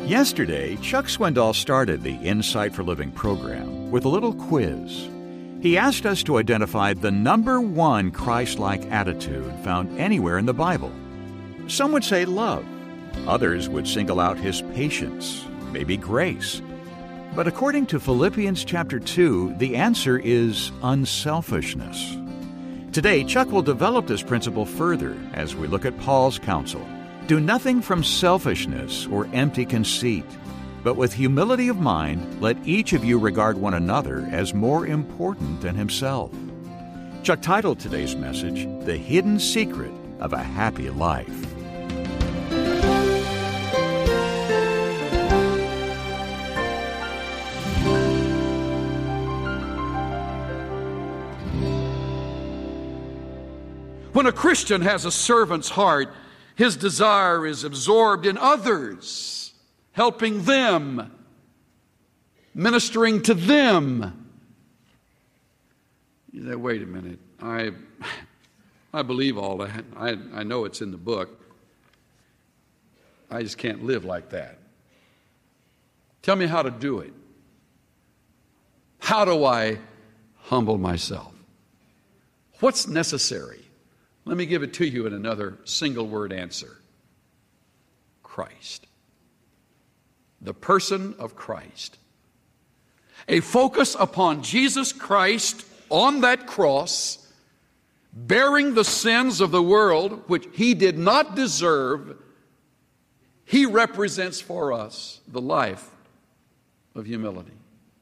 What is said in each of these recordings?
Yesterday, Chuck Swindoll started the Insight for Living program with a little quiz. He asked us to identify the number one Christ-like attitude found anywhere in the Bible. Some would say love. Others would single out his patience, maybe grace. But according to Philippians chapter 2, the answer is unselfishness. Today, Chuck will develop this principle further as we look at Paul's counsel. Do nothing from selfishness or empty conceit, but with humility of mind, let each of you regard one another as more important than himself. Chuck titled today's message, The Hidden Secret of a Happy Life. When a Christian has a servant's heart, his desire is absorbed in others, helping them, ministering to them. You say, wait a minute, I believe all that. I know it's in the book. I just can't live like that. Tell me how to do it. How do I humble myself? What's necessary? Let me give it to you in another single-word answer. Christ. The person of Christ. A focus upon Jesus Christ on that cross, bearing the sins of the world, which he did not deserve. He represents for us the life of humility.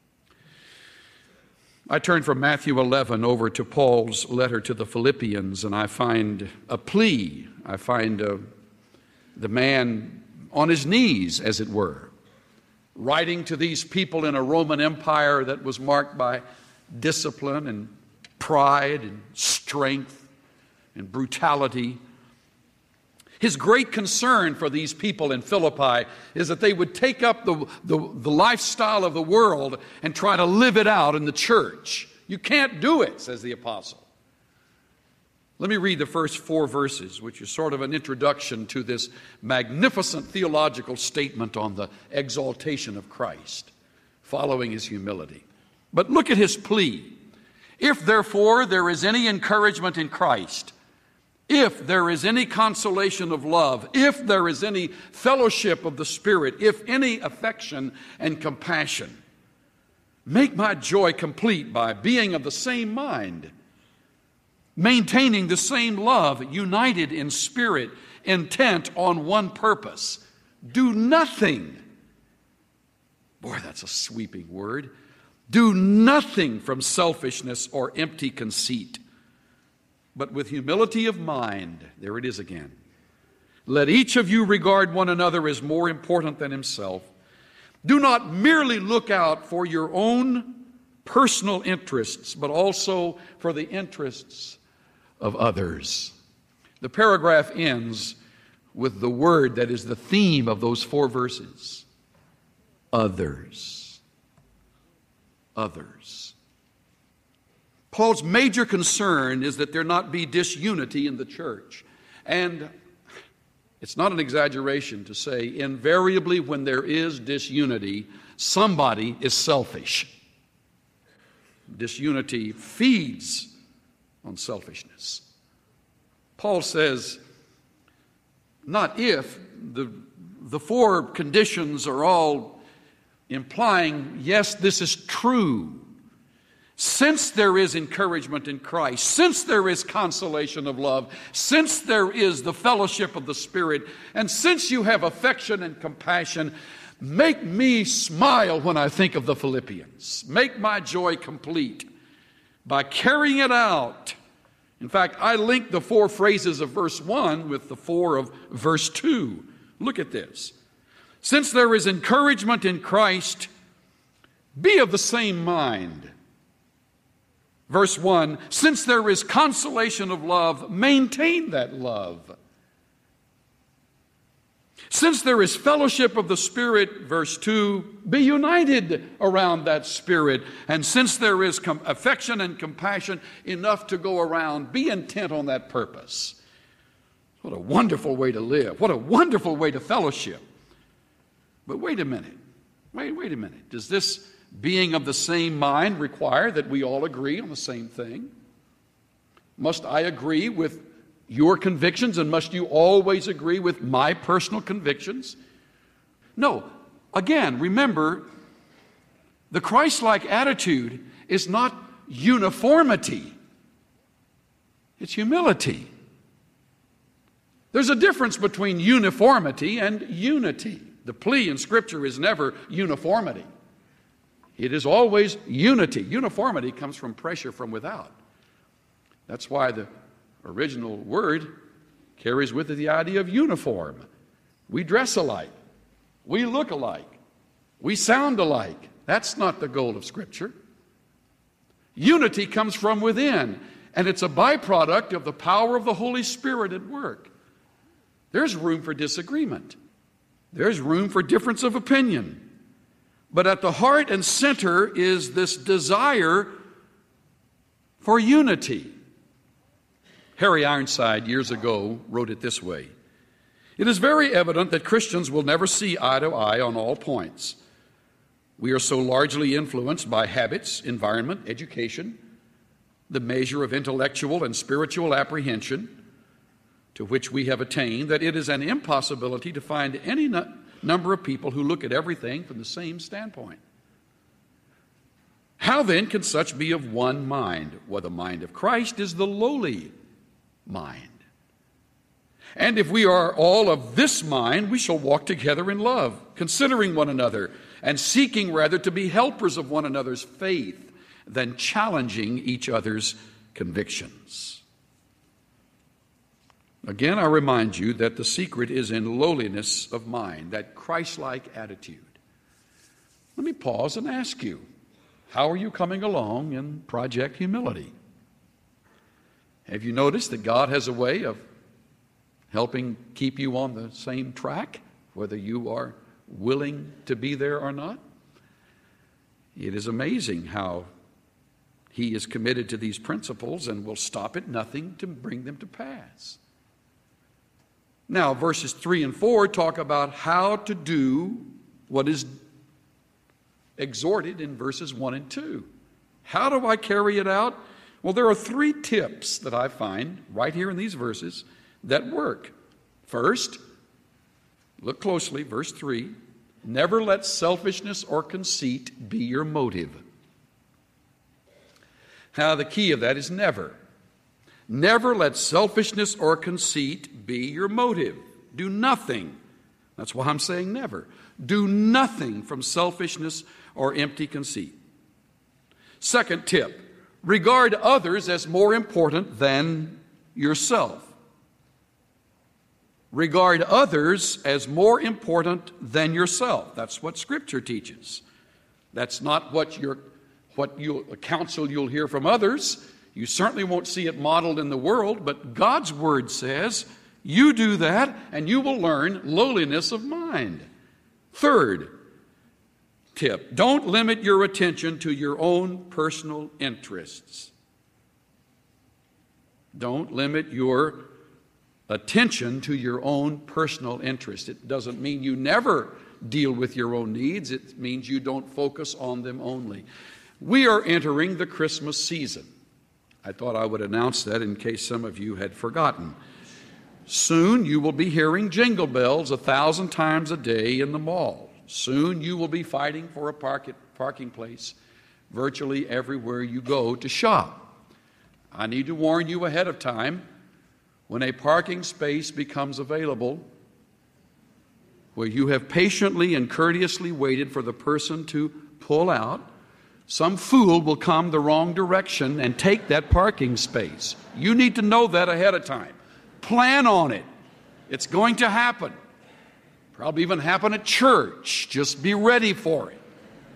I turn from Matthew 11 over to Paul's letter to the Philippians, and I find a plea. I find the man on his knees, as it were, writing to these people in a Roman Empire that was marked by discipline and pride and strength and brutality. His great concern for these people in Philippi is that they would take up the lifestyle of the world and try to live it out in the church. You can't do it, says the apostle. Let me read the first 4 verses, which is sort of an introduction to this magnificent theological statement on the exaltation of Christ, following his humility. But look at his plea. If therefore there is any encouragement in Christ, if there is any consolation of love, if there is any fellowship of the Spirit, if any affection and compassion, make my joy complete by being of the same mind, maintaining the same love, united in spirit, intent on one purpose. Do nothing. Boy, that's a sweeping word. Do nothing from selfishness or empty conceit, but with humility of mind, there it is again. Let each of you regard one another as more important than himself. Do not merely look out for your own personal interests, but also for the interests of others. The paragraph ends with the word that is the theme of those 4 verses. Others. Others. Paul's major concern is that there not be disunity in the church. And it's not an exaggeration to say, invariably when there is disunity, somebody is selfish. Disunity feeds on selfishness. Paul says, not if, the 4 conditions are all implying, yes, this is true. Since there is encouragement in Christ, since there is consolation of love, since there is the fellowship of the Spirit, and since you have affection and compassion, make me smile when I think of the Philippians. Make my joy complete by carrying it out. In fact, I link the 4 phrases of verse 1 with the 4 of verse 2. Look at this. Since there is encouragement in Christ, be of the same mind. Verse 1, since there is consolation of love, maintain that love. Since there is fellowship of the Spirit, verse 2, be united around that Spirit. And since there is affection and compassion enough to go around, be intent on that purpose. What a wonderful way to live. What a wonderful way to fellowship. But wait a minute. Wait a minute. Does this being of the same mind require that we all agree on the same thing? Must I agree with your convictions, and must you always agree with my personal convictions? No. Again, remember, the Christ-like attitude is not uniformity. It's humility. There's a difference between uniformity and unity. The plea in Scripture is never uniformity. It is always unity. Uniformity comes from pressure from without. That's why the original word carries with it the idea of uniform. We dress alike. We look alike. We sound alike. That's not the goal of Scripture. Unity comes from within, and it's a byproduct of the power of the Holy Spirit at work. There's room for disagreement. There's room for difference of opinion. But at the heart and center is this desire for unity. Harry Ironside, years ago, wrote it this way: "It is very evident that Christians will never see eye to eye on all points. We are so largely influenced by habits, environment, education, the measure of intellectual and spiritual apprehension to which we have attained, that it is an impossibility to find any number of people who look at everything from the same standpoint. How then can such be of one mind? Well, the mind of Christ is the lowly mind. And if we are all of this mind, we shall walk together in love, considering one another, and seeking rather to be helpers of one another's faith than challenging each other's convictions." Again, I remind you that the secret is in lowliness of mind, that Christ-like attitude. Let me pause and ask you, how are you coming along in Project Humility? Have you noticed that God has a way of helping keep you on the same track, whether you are willing to be there or not? It is amazing how He is committed to these principles and will stop at nothing to bring them to pass. Now, verses 3 and 4 talk about how to do what is exhorted in verses 1 and 2. How do I carry it out? Well, there are 3 tips that I find right here in these verses that work. First, look closely, verse 3, never let selfishness or conceit be your motive. Now, the key of that is never. Never let selfishness or conceit be your motive. Do nothing. That's why I'm saying never. Do nothing from selfishness or empty conceit. Second tip, regard others as more important than yourself. Regard others as more important than yourself. That's what Scripture teaches. That's not what counsel you'll hear from others. You certainly won't see it modeled in the world, but God's Word says you do that and you will learn lowliness of mind. Third tip, don't limit your attention to your own personal interests. Don't limit your attention to your own personal interests. It doesn't mean you never deal with your own needs. It means you don't focus on them only. We are entering the Christmas season. I thought I would announce that in case some of you had forgotten. Soon you will be hearing jingle bells 1,000 times a day in the mall. Soon you will be fighting for a parking place virtually everywhere you go to shop. I need to warn you ahead of time, when a parking space becomes available, where you have patiently and courteously waited for the person to pull out, some fool will come the wrong direction and take that parking space. You need to know that ahead of time. Plan on it. It's going to happen. Probably even happen at church. Just be ready for it.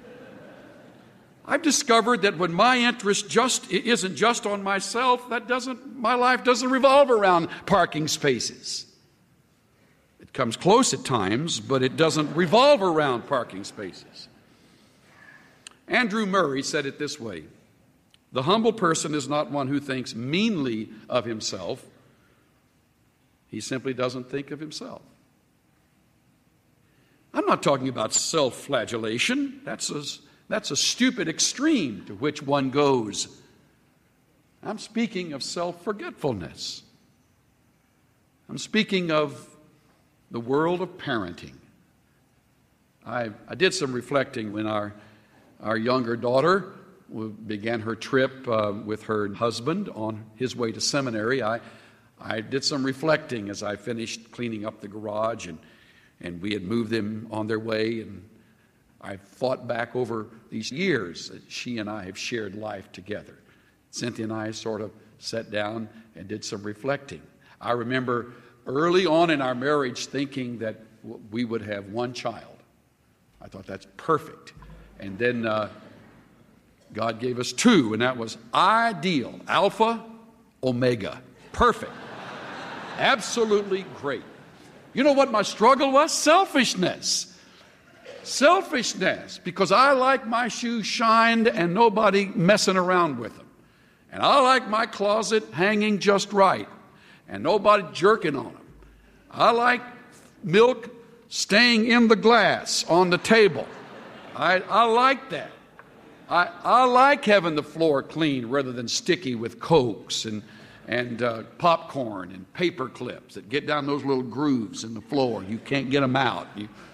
I've discovered that when my interest isn't just on myself, my life doesn't revolve around parking spaces. It comes close at times, but it doesn't revolve around parking spaces. Andrew Murray said it this way: the humble person is not one who thinks meanly of himself. He simply doesn't think of himself. I'm not talking about self-flagellation. That's a stupid extreme to which one goes. I'm speaking of self-forgetfulness. I'm speaking of the world of parenting. I did some reflecting when our younger daughter began her trip with her husband on his way to seminary. I did some reflecting as I finished cleaning up the garage, and we had moved them on their way, and I thought back over these years that she and I have shared life together. Cynthia and I sort of sat down and did some reflecting. I remember early on in our marriage thinking that we would have one child. I thought that's perfect. And then God gave us two, and that was ideal. Alpha, Omega. Perfect. Absolutely great. You know what my struggle was? Selfishness. Selfishness. Because I like my shoes shined and nobody messing around with them. And I like my closet hanging just right and nobody jerking on them. I like milk staying in the glass on the table. I like that. I like having the floor clean rather than sticky with Cokes and popcorn and paper clips that get down those little grooves in the floor. You can't get them out.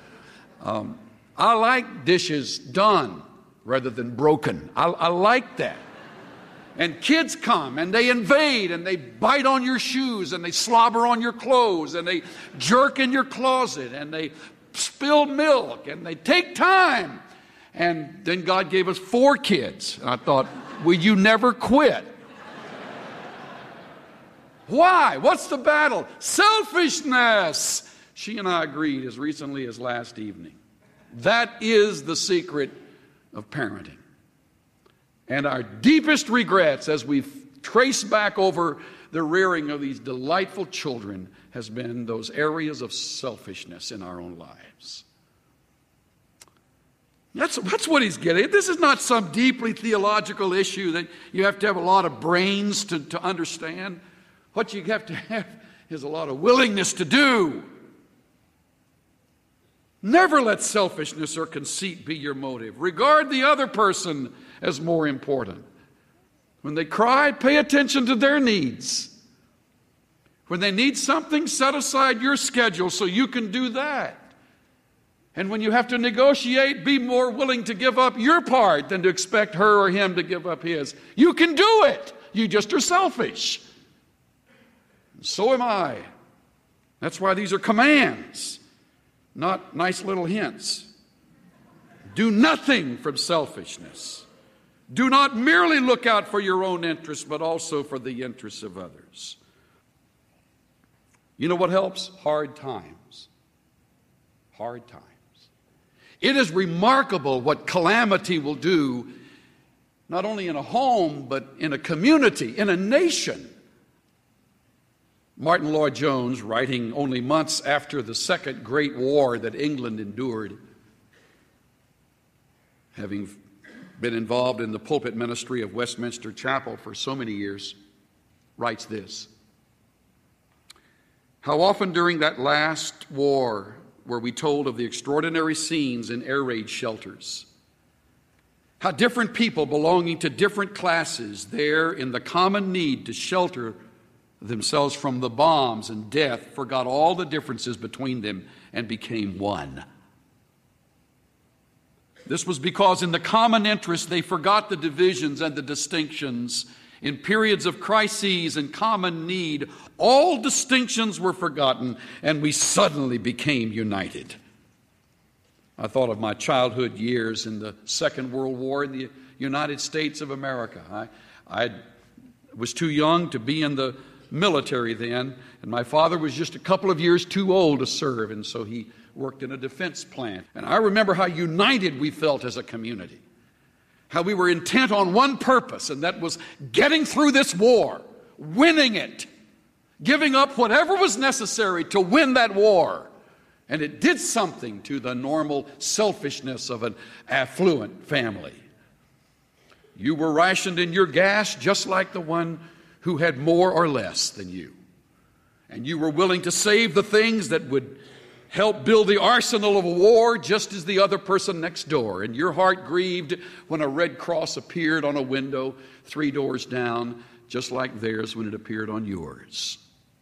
I like dishes done rather than broken. I like that. And kids come and they invade and they bite on your shoes and they slobber on your clothes and they jerk in your closet and they spill milk and they take time. And then God gave us 4 kids. And I thought, will you never quit? Why? What's the battle? Selfishness. She and I agreed as recently as last evening. That is the secret of parenting. And our deepest regrets as we've traced back over the rearing of these delightful children has been those areas of selfishness in our own lives. That's what he's getting at. This is not some deeply theological issue that you have to have a lot of brains to understand. What you have to have is a lot of willingness to do. Never let selfishness or conceit be your motive. Regard the other person as more important. When they cry, pay attention to their needs. When they need something, set aside your schedule so you can do that. And when you have to negotiate, be more willing to give up your part than to expect her or him to give up his. You can do it. You just are selfish. And so am I. That's why these are commands, not nice little hints. Do nothing from selfishness. Do not merely look out for your own interests, but also for the interests of others. You know what helps? Hard times. Hard times. It is remarkable what calamity will do, not only in a home, but in a community, in a nation. Martin Lloyd-Jones, writing only months after the Second Great War that England endured, having been involved in the pulpit ministry of Westminster Chapel for so many years, writes this: how often during that last war were we told of the extraordinary scenes in air raid shelters, how different people belonging to different classes there in the common need to shelter themselves from the bombs and death forgot all the differences between them and became one. This was because in the common interest they forgot the divisions and the distinctions. In periods of crises and common need, all distinctions were forgotten and we suddenly became united. I thought of my childhood years in the Second World War in the United States of America. I was too young to be in the military then, and my father was just a couple of years too old to serve, and so he worked in a defense plant. And I remember how united we felt as a community, how we were intent on one purpose, and that was getting through this war, winning it, giving up whatever was necessary to win that war. And it did something to the normal selfishness of an affluent family. You were rationed in your gas just like the one who had more or less than you. And you were willing to save the things that would help build the arsenal of war just as the other person next door. And your heart grieved when a red cross appeared on a window 3 doors down, just like theirs when it appeared on yours.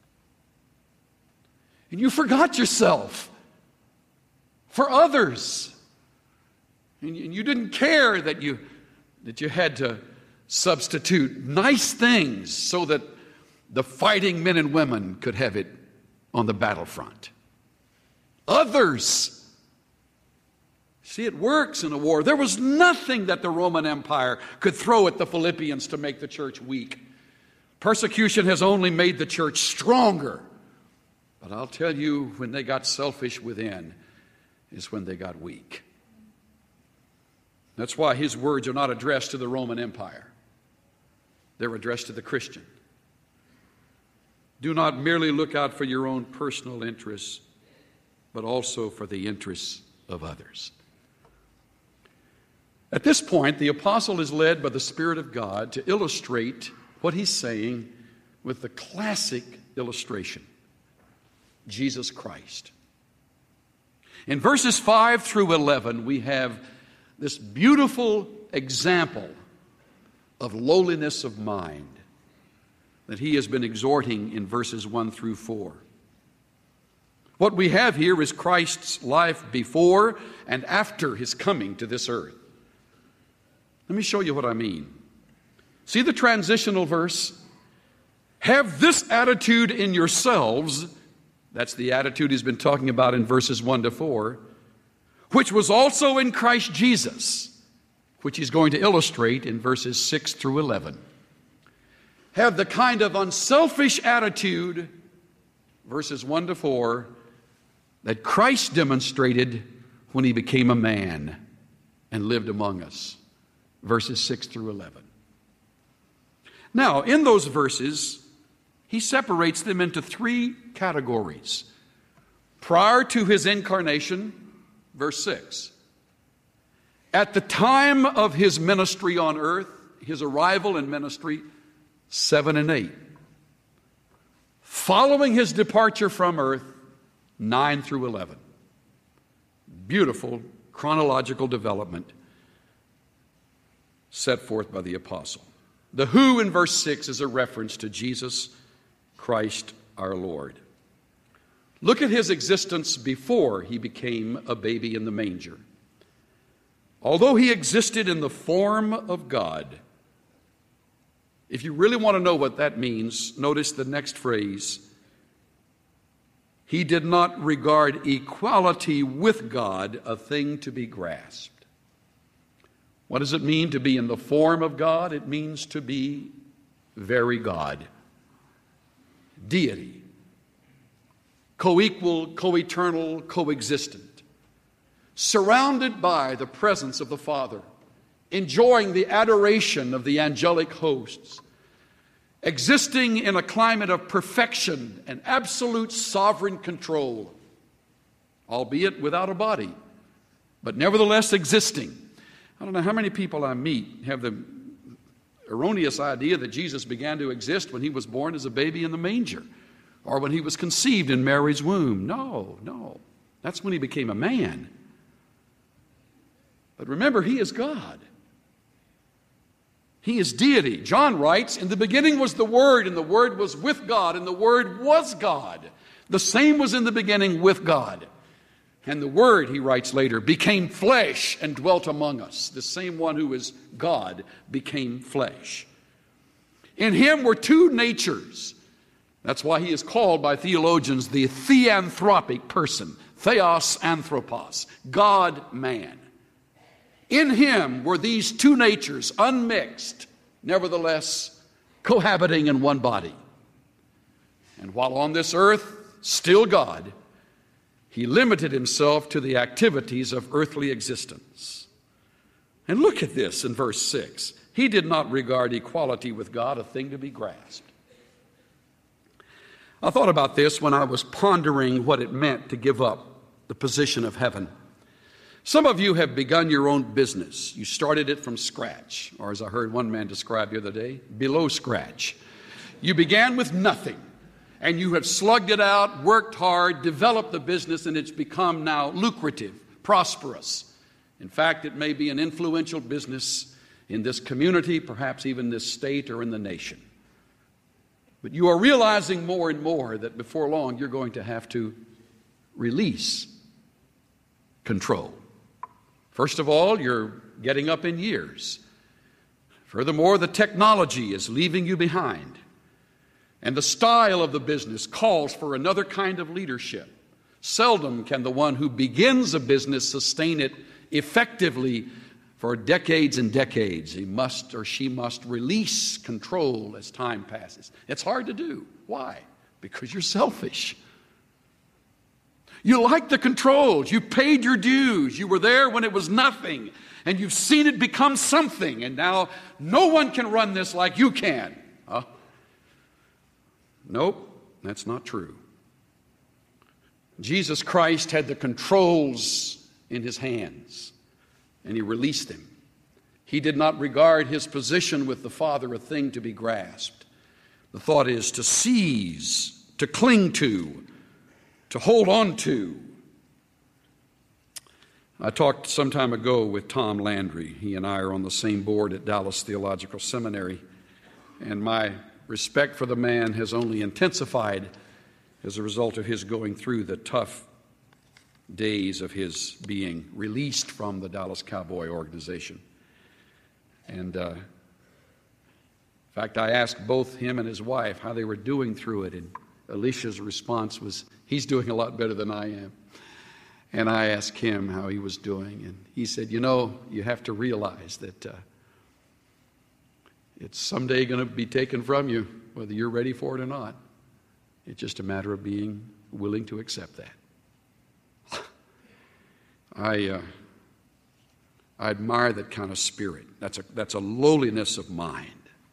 And you forgot yourself for others. And you didn't care that you had to substitute nice things so that the fighting men and women could have it on the battlefront. Others. See, it works in a war. There was nothing that the Roman Empire could throw at the Philippians to make the church weak. Persecution has only made the church stronger. But I'll tell you, when they got selfish within is when they got weak. That's why his words are not addressed to the Roman Empire. They're addressed to the Christian. Do not merely look out for your own personal interests, but also for the interests of others. At this point, the apostle is led by the Spirit of God to illustrate what he's saying with the classic illustration, Jesus Christ. In verses 5 through 11, we have this beautiful example of lowliness of mind that he has been exhorting in verses 1 through 4. What we have here is Christ's life before and after his coming to this earth. Let me show you what I mean. See the transitional verse? Have this attitude in yourselves. That's the attitude he's been talking about in verses 1 to 4, which was also in Christ Jesus, which he's going to illustrate in verses 6 through 11. Have the kind of unselfish attitude, verses 1 to 4, that Christ demonstrated when he became a man and lived among us, verses 6 through 11. Now, in those verses, he separates them into 3 categories. Prior to his incarnation, verse 6. At the time of his ministry on earth, his arrival in ministry, 7 and 8. Following his departure from earth, 9 through 11. Beautiful chronological development set forth by the apostle. The who in verse 6 is a reference to Jesus Christ our Lord. Look at his existence before he became a baby in the manger. Although he existed in the form of God, if you really want to know what that means, notice the next phrase. He did not regard equality with God a thing to be grasped. What does it mean to be in the form of God? It means to be very God. Deity. Co-equal, co-eternal, co-existent. Surrounded by the presence of the Father. Enjoying the adoration of the angelic hosts. Existing in a climate of perfection and absolute sovereign control. Albeit without a body, but nevertheless existing. I don't know how many people I meet have the erroneous idea that Jesus began to exist when he was born as a baby in the manger or when he was conceived in Mary's womb. No. That's when he became a man. But remember, he is God. He is deity. John writes, in the beginning was the Word, and the Word was with God, and the Word was God. The same was in the beginning with God. And the Word, he writes later, became flesh and dwelt among us. The same one who is God became flesh. In him were 2 natures. That's why he is called by theologians the theanthropic person. Theos anthropos. God, man. In him were these 2 natures unmixed, nevertheless cohabiting in one body. And while on this earth, still God, he limited himself to the activities of earthly existence. And look at this in verse 6. He did not regard equality with God a thing to be grasped. I thought about this when I was pondering what it meant to give up the position of heaven. Some of you have begun your own business. You started it from scratch, or as I heard one man describe the other day, below scratch. You began with nothing. and you have slugged it out, worked hard, developed the business, and it's become now lucrative, prosperous. In fact, it may be an influential business in this community, perhaps even this state or in the nation. But you are realizing more and more that before long you're going to have to release control. First of all, you're getting up in years. Furthermore, the technology is leaving you behind. And the style of the business calls for another kind of leadership. Seldom can the one who begins a business sustain it effectively for decades and decades. He must or she must release control as time passes. It's hard to do. Why? Because you're selfish. You like the controls. You paid your dues. You were there when it was nothing. And you've seen it become something. And now no one can run this like you can. Nope, that's not true. Jesus Christ had the controls in his hands, and he released them. He did not regard his position with the Father a thing to be grasped. The thought is to seize, to cling to hold on to. I talked some time ago with Tom Landry. He and I are on the same board at Dallas Theological Seminary, and my respect for the man has only intensified as a result of his going through the tough days of his being released from the Dallas Cowboy organization. And in fact, I asked both him and his wife how they were doing through it, and Alicia's response was, he's doing a lot better than I am. And I asked him how he was doing, and he said, you have to realize that it's someday going to be taken from you, whether you're ready for it or not. It's just a matter of being willing to accept that. I admire that kind of spirit. That's a lowliness of mind.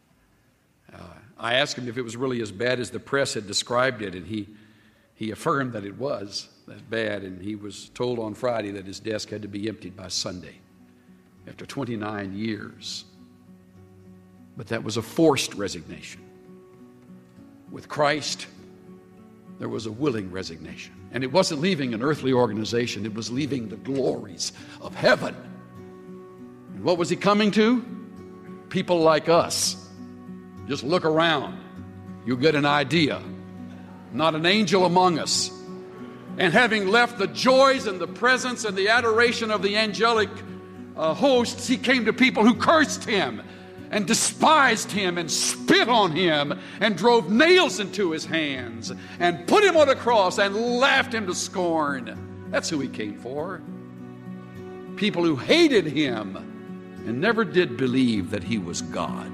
I asked him if it was really as bad as the press had described it, and he affirmed that it was that bad, and he was told on Friday that his desk had to be emptied by Sunday after 29 years. But that was a forced resignation. With Christ, there was a willing resignation. And it wasn't leaving an earthly organization, it was leaving the glories of heaven. And what was he coming to? People like us. Just look around. You'll get an idea. Not an angel among us. And having left the joys and the presence and the adoration of the angelic hosts, he came to people who cursed him and despised him and spit on him and drove nails into his hands and put him on a cross and laughed him to scorn. That's who he came for. People who hated him and never did believe that he was God.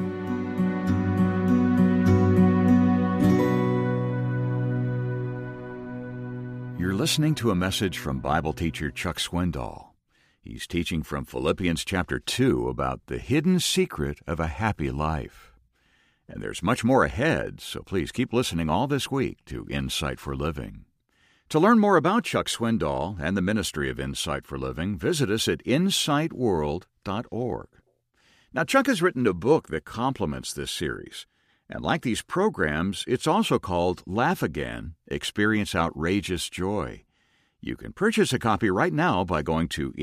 You're listening to a message from Bible teacher Chuck Swindoll. He's teaching from Philippians chapter 2 about the hidden secret of a happy life. And there's much more ahead, so please keep listening all this week to Insight for Living. To learn more about Chuck Swindoll and the ministry of Insight for Living, visit us at insightworld.org. Now, Chuck has written a book that complements this series. And like these programs, it's also called Laugh Again, Experience Outrageous Joy. You can purchase a copy right now by going to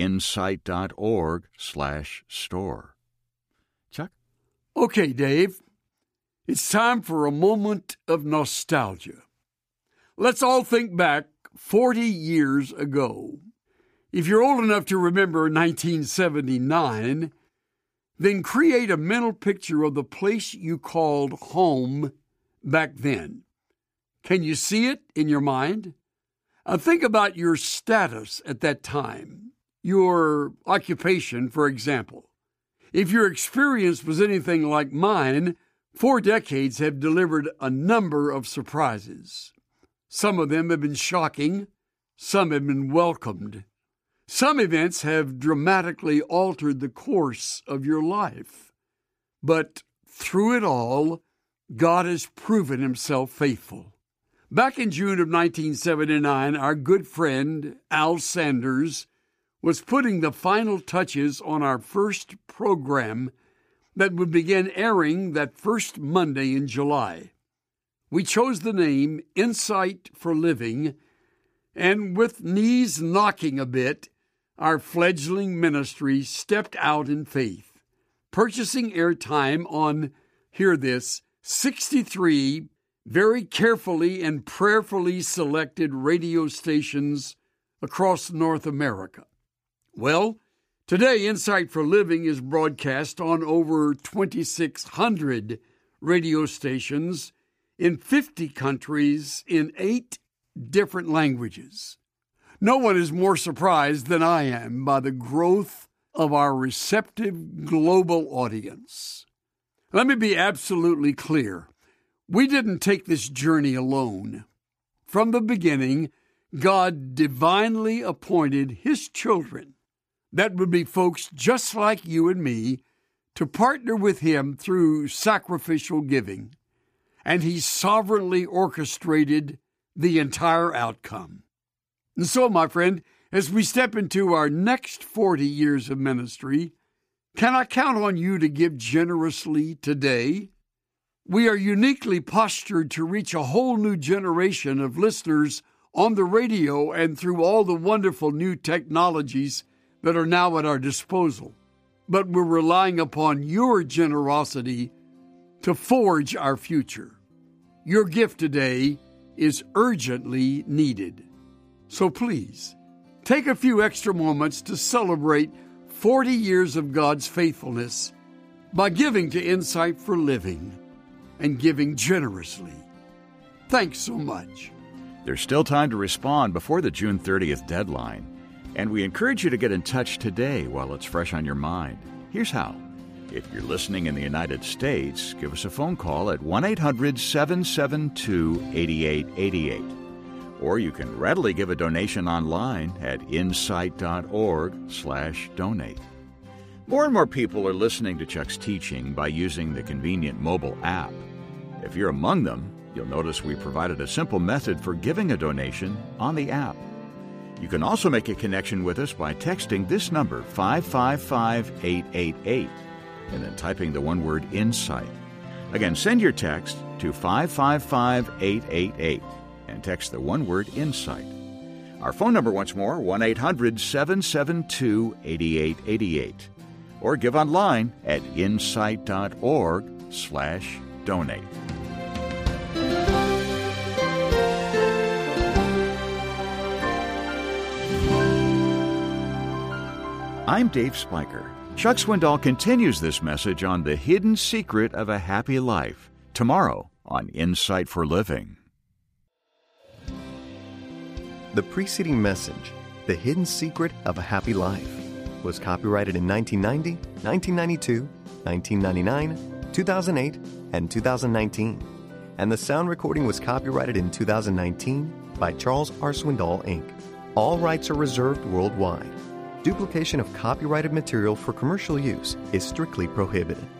insight.org/store. Chuck? Okay, Dave. It's time for a moment of nostalgia. Let's all think back 40 years ago. If you're old enough to remember 1979, then create a mental picture of the place you called home back then. Can you see it in your mind? Think about your status at that time, your occupation, for example. If your experience was anything like mine, 4 decades have delivered a number of surprises. Some of them have been shocking, some have been welcomed. Some events have dramatically altered the course of your life. But through it all, God has proven himself faithful. Back in June of 1979, our good friend Al Sanders was putting the final touches on our first program that would begin airing that first Monday in July. we chose the name Insight for Living, and with knees knocking a bit, our fledgling ministry stepped out in faith, purchasing airtime on, hear this, 63 very carefully and prayerfully selected radio stations across North America. Well, today Insight for Living is broadcast on over 2,600 radio stations in 50 countries in 8 different languages. No one is more surprised than I am by the growth of our receptive global audience. Let me be absolutely clear. We didn't take this journey alone. From the beginning, God divinely appointed His children, that would be folks just like you and me, to partner with Him through sacrificial giving, and He sovereignly orchestrated the entire outcome. And so, my friend, as we step into our next 40 years of ministry, can I count on you to give generously today? We are uniquely postured to reach a whole new generation of listeners on the radio and through all the wonderful new technologies that are now at our disposal. But we're relying upon your generosity to forge our future. Your gift today is urgently needed. So please, take a few extra moments to celebrate 40 years of God's faithfulness by giving to Insight for Living and giving generously. Thanks so much. There's still time to respond before the June 30th deadline, and we encourage you to get in touch today while it's fresh on your mind. Here's how. If you're listening in the United States, give us a phone call at 1-800-772-8888. Or you can readily give a donation online at insight.org/donate. More and more people are listening to Chuck's teaching by using the convenient mobile app. If you're among them, you'll notice we provided a simple method for giving a donation on the app. You can also make a connection with us by texting this number, 555-888, and then typing the one word INSIGHT. Again, send your text to 555-888 and text the one word INSIGHT. Our phone number once more, 1-800-772-8888. Or give online at insight.org/donate. I'm Dave Spiker. Chuck Swindoll continues this message on the hidden secret of a happy life tomorrow on Insight for Living. The preceding message, The Hidden Secret of a Happy Life, was copyrighted in 1990, 1992, 1999, 2008, and 2019, and the sound recording was copyrighted in 2019 by Charles R. Swindoll, Inc. All rights are reserved worldwide. Duplication of copyrighted material for commercial use is strictly prohibited.